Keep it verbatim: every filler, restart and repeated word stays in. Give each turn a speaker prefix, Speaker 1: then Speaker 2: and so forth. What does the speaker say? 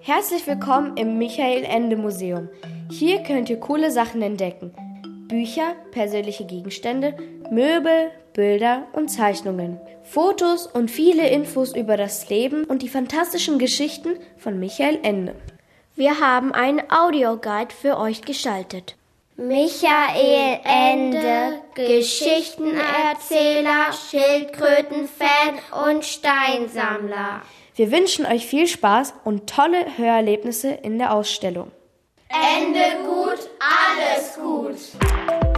Speaker 1: Herzlich willkommen im Michael-Ende-Museum. Hier könnt ihr coole Sachen entdecken. Bücher, persönliche Gegenstände, Möbel, Bilder und Zeichnungen. Fotos und viele Infos über das Leben und die fantastischen Geschichten von Michael Ende.
Speaker 2: Wir haben einen Audioguide für euch gestaltet.
Speaker 3: Michael Ende, Geschichtenerzähler, Schildkrötenfan und Steinsammler.
Speaker 1: Wir wünschen euch viel Spaß und tolle Hörerlebnisse in der Ausstellung.
Speaker 3: Ende gut, alles gut.